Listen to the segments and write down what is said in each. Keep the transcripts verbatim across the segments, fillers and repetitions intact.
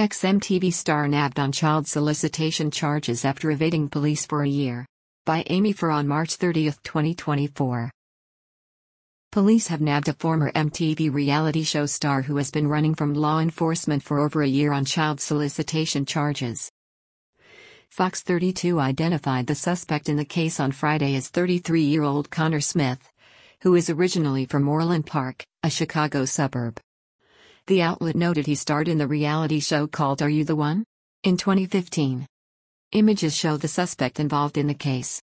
Ex-M T V star nabbed on child solicitation charges after evading police for a year. By Amy Farr on March thirtieth, twenty twenty-four. Police have nabbed a former M T V reality show star who has been running from law enforcement for over a year on child solicitation charges. Fox thirty-two identified the suspect in the case on Friday as thirty-three-year-old Connor Smith, who is originally from Orland Park, a Chicago suburb. The outlet noted he starred in the reality show called Are You the One? In twenty fifteen. Images show the suspect involved in the case.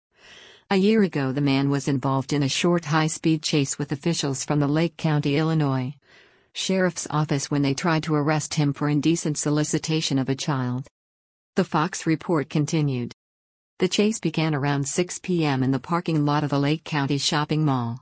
A year ago, the man was involved in a short high-speed chase with officials from the Lake County, Illinois Sheriff's Office when they tried to arrest him for indecent solicitation of a child. The Fox report continued. The chase began around six p m in the parking lot of the Lake County shopping mall.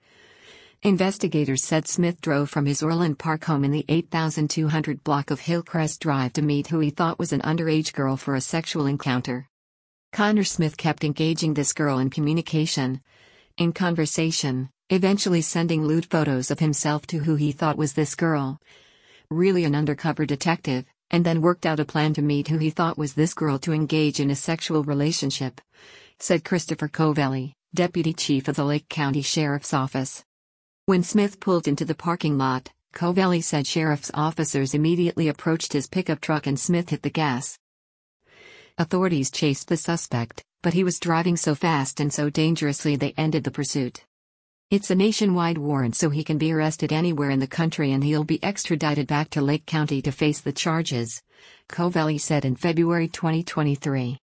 Investigators said Smith drove from his Orland Park home in the eight thousand two hundred block of Hillcrest Drive to meet who he thought was an underage girl for a sexual encounter. Connor Smith kept engaging this girl in communication, in conversation, eventually sending lewd photos of himself to who he thought was this girl, really an undercover detective, and then worked out a plan to meet who he thought was this girl to engage in a sexual relationship, said Christopher Covelli, deputy chief of the Lake County Sheriff's Office. When Smith pulled into the parking lot, Covelli said sheriff's officers immediately approached his pickup truck and Smith hit the gas. Authorities chased the suspect, but he was driving so fast and so dangerously they ended the pursuit. It's a nationwide warrant, so he can be arrested anywhere in the country and he'll be extradited back to Lake County to face the charges, Covelli said in February twenty twenty-three.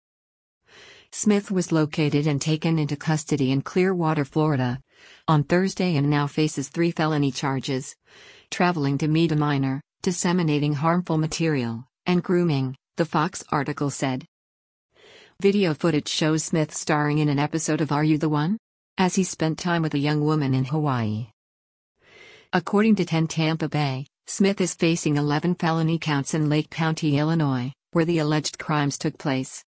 Smith was located and taken into custody in Clearwater, Florida, on Thursday and now faces three felony charges: traveling to meet a minor, disseminating harmful material, and grooming, the Fox article said. Video footage shows Smith starring in an episode of Are You the One? As he spent time with a young woman in Hawaii. According to ten Tampa Bay, Smith is facing eleven felony counts in Lake County, Illinois, where the alleged crimes took place.